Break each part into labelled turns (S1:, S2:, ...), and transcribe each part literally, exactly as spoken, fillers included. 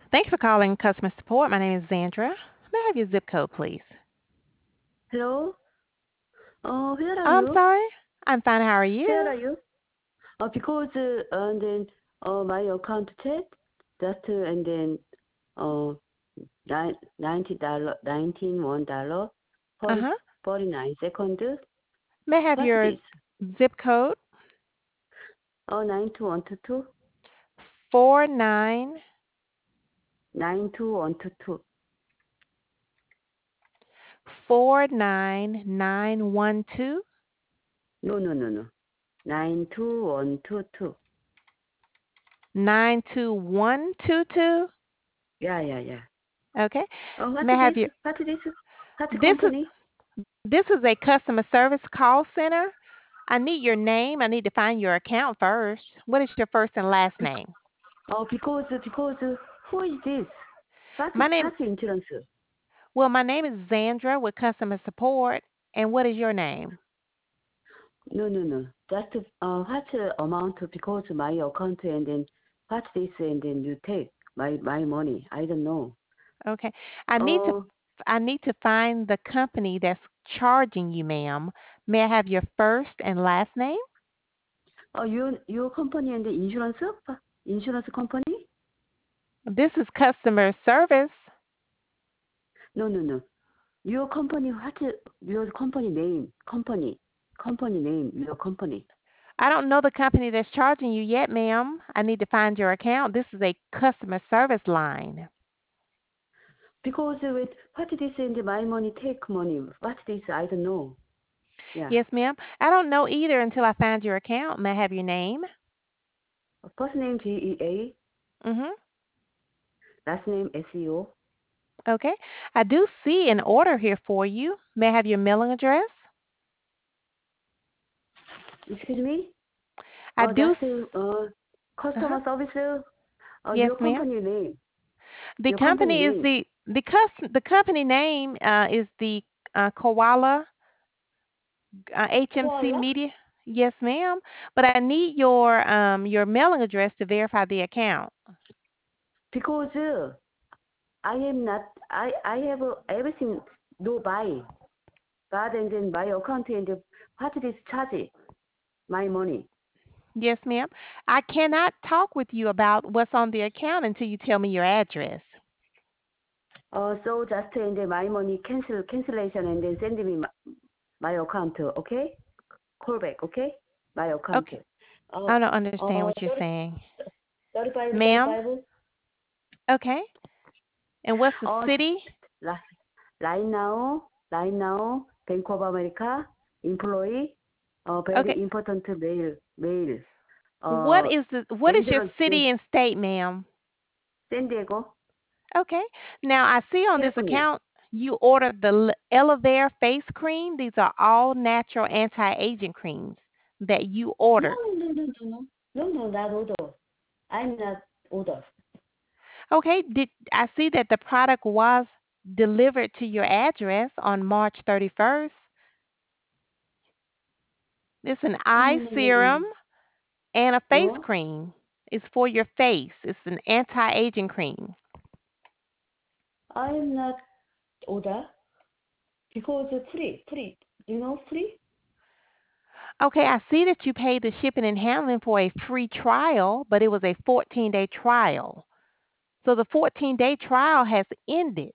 S1: Thank you for calling customer support. My name is Zandra. May I have your zip code, please?
S2: Hello? Uh, where are
S1: I'm
S2: you?
S1: sorry. I'm fine. How are
S2: Where
S1: you?
S2: are you? Uh, because uh, and then uh, my account check that uh, and then uh nine, ninety dollar nineteen one dollar
S1: Uh
S2: forty
S1: huh.
S2: forty nine second.
S1: May I have
S2: What's
S1: your
S2: this?
S1: zip code?
S2: Oh nine two one two two
S1: Four nine
S2: nine two one two two.
S1: four nine nine one two
S2: No no no no nine two one two two.
S1: nine two one two two.
S2: Yeah yeah yeah.
S1: Okay.
S2: Oh what's
S1: May I have
S2: this?
S1: your
S2: What's this? What's
S1: this is
S2: company?
S1: this is a customer service call center. I need your name. I need to find your account first. What is your first and last name?
S2: Oh because because who is this? What's
S1: My name
S2: what's insurance?
S1: well, my name is Zandra with customer support. And what is your name?
S2: No, no, no. Just uh, what uh, amount because my account and then what this and then you take my my money. I don't know.
S1: Okay. I need to
S2: Oh,
S1: I need to find the company that's charging you, ma'am. May I have your first and last name?
S2: oh, you your company and the insurance uh, insurance company?
S1: This is customer service.
S2: No, no, no. Your company what uh, your company name? Company company name. Your company.
S1: I don't know the company that's charging you yet, ma'am. I need to find your account. This is a customer service line.
S2: Because uh, with what this and my money take money. What this I don't know. Yeah.
S1: Yes, ma'am. I don't know either until I find your account. May I have your name?
S2: First name G E A,
S1: Mhm.
S2: last name S E O.
S1: Okay. I do see an order here for you. May I have your mailing address?
S2: Excuse me.
S1: I
S2: Uh,
S1: do
S2: that's
S1: s-
S2: uh,
S1: uh-huh.
S2: customer service. Uh,
S1: Yes,
S2: your
S1: ma'am.
S2: company name.
S1: The
S2: Your company
S1: company is
S2: name.
S1: the the cus- the company name uh, is the uh, Koala uh, H M C
S2: Koala.
S1: Media. Yes, ma'am. But I need your um your mailing address to verify the account.
S2: Because uh, I am not. I I have uh, everything no buy. But and then my account and the what is charge my money.
S1: Yes, ma'am. I cannot talk with you about what's on the account until you tell me your address.
S2: Uh, so just and then my money cancel cancellation and then send me my, my account. Okay. Call back. Okay. My account.
S1: Okay.
S2: Uh,
S1: I don't understand
S2: uh,
S1: what you're
S2: thirty,
S1: saying.
S2: thirty-five,
S1: Ma'am?
S2: thirty-five.
S1: Okay. And what's the
S2: Uh,
S1: city?
S2: right right now, right now, Bank of America employee, uh,
S1: Okay.
S2: very important mail, mail.
S1: What
S2: Uh,
S1: is the what is your
S2: dangerous,
S1: city
S2: dan-
S1: and state, ma'am?
S2: San Diego,
S1: Okay. Now I see on this
S2: California.
S1: account you ordered the L- Elavere face cream. These are all natural anti-aging creams that you
S2: No,
S1: ordered.
S2: no, no, no, no, no, no, not order. I'm not order.
S1: Okay. Did I see that the product was delivered to your address on March thirty-first? It's an
S2: No,
S1: eye
S2: no, no, no,
S1: serum
S2: no.
S1: and a face
S2: No,
S1: cream. It's for your face. It's an anti-aging cream.
S2: I'm not order because free, free. You know free?
S1: Okay, I see that you paid the shipping and handling for a free trial, but it was a fourteen-day trial. So the fourteen-day trial has ended.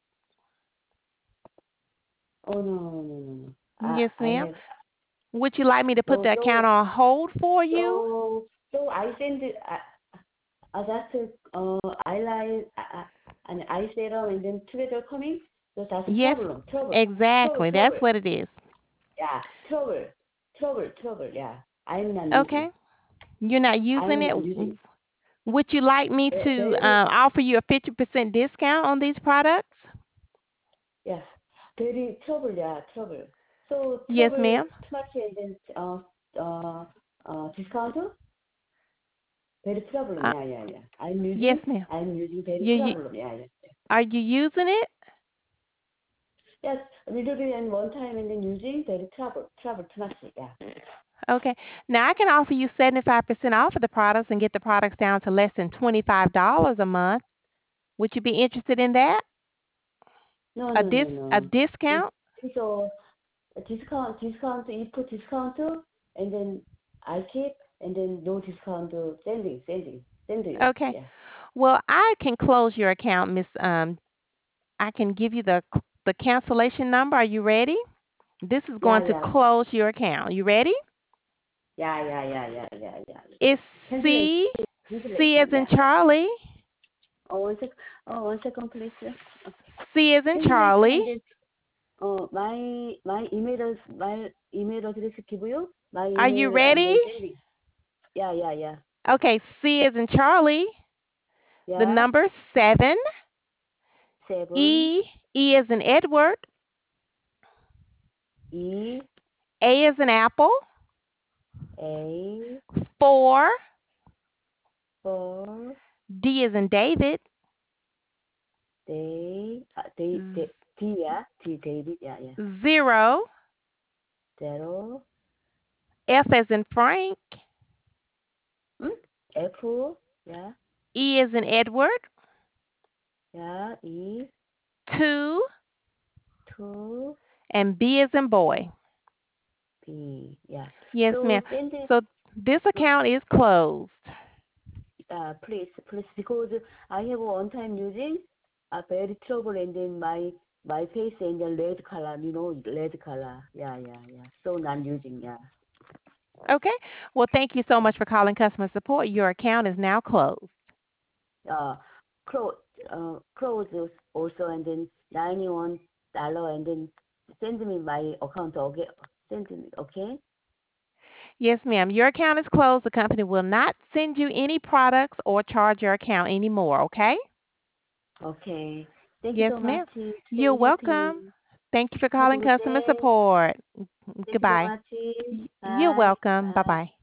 S2: Oh no, no, no, no, no. I,
S1: Yes,
S2: I
S1: ma'am.
S2: have.
S1: Would you like me to put
S2: So,
S1: the account
S2: so,
S1: on hold for you?
S2: so, so I send it. Uh, that's uh, eyeliner uh, uh, and eye serum and then together coming. So that's
S1: Yes,
S2: trouble, trouble, trouble,
S1: exactly. That's
S2: trouble.
S1: what it is.
S2: Yeah, trouble, trouble, trouble. Yeah, I'm not using.
S1: Okay. You're not using
S2: I'm
S1: it.
S2: not using.
S1: Would you like me
S2: Ve-
S1: to
S2: Very,
S1: uh, offer you a fifty percent discount on these products?
S2: yeah, very trouble. Yeah, trouble. So
S1: Yes,
S2: trouble
S1: ma'am.
S2: too much and then uh uh uh discount. Very problem.
S1: Uh,
S2: Yeah, yeah, yeah. I'm
S1: yes,
S2: using.
S1: ma'am.
S2: I'm using very
S1: You, you
S2: problem. Yeah, yeah.
S1: are you using it?
S2: Yes, a little bit and one time and then using very trouble, trouble too much. Yeah.
S1: Okay. Now I can offer you seventy-five percent off of the products and get the products down to less than twenty-five dollars a month. Would you be interested in that?
S2: No,
S1: A
S2: no, no,
S1: dis a
S2: no. This,
S1: discount?
S2: so a discount, discount, you put discount, and then I keep, and then no discount, sending, sending, send you.
S1: Okay.
S2: Yeah.
S1: Well, I can close your account, Miss. Um, I can give you the the cancellation number. Are you ready? This is
S2: Yeah,
S1: going to
S2: yeah.
S1: close your account. You ready?
S2: Yeah, yeah, yeah, yeah, yeah, yeah.
S1: It's
S2: Cancellation,
S1: C C as
S2: cancellation,
S1: in
S2: yeah.
S1: Charlie.
S2: Oh, one sec. Oh, one second, please. Okay.
S1: C as in
S2: Cancellation,
S1: Charlie.
S2: and then, uh, my, my email, address- my email address give you, my
S1: Are you
S2: email, and
S1: ready?
S2: then sending. Yeah, yeah, yeah.
S1: Okay, C as in Charlie. The
S2: Yeah,
S1: number seven.
S2: seven,
S1: E E as in Edward.
S2: E,
S1: A as in Apple.
S2: A,
S1: Four.
S2: four,
S1: D as in David.
S2: day, uh, day, day, D, yeah, D, David, yeah, yeah.
S1: Zero.
S2: Zero,
S1: F as in Frank.
S2: hmm? F, yeah,
S1: E as in Edward.
S2: yeah, E,
S1: Two.
S2: two,
S1: And B as in boy.
S2: B, yeah.
S1: Yes,
S2: So
S1: ma'am.
S2: send it,
S1: So this account is closed.
S2: uh, please, please, because I have one time using a very trouble, and then my my face and the red color, you know, red color. Yeah, yeah, yeah. So not using, yeah.
S1: Okay. Well, thank you so much for calling customer support. Your account is now closed.
S2: Uh, close, uh, close also, and then ninety one dollar, and then send me my account. Okay, send me. Okay.
S1: Yes, ma'am. Your account is closed. The company will not send you any products or charge your account anymore, okay?
S2: Okay. Thank you
S1: Yes,
S2: so much.
S1: ma'am. You're
S2: Stay happy.
S1: welcome. Thank you for
S2: Have a
S1: calling
S2: good
S1: customer
S2: day.
S1: support.
S2: Thank you so
S1: Goodbye.
S2: much.
S1: You're
S2: Bye.
S1: welcome.
S2: Bye.
S1: Bye-bye.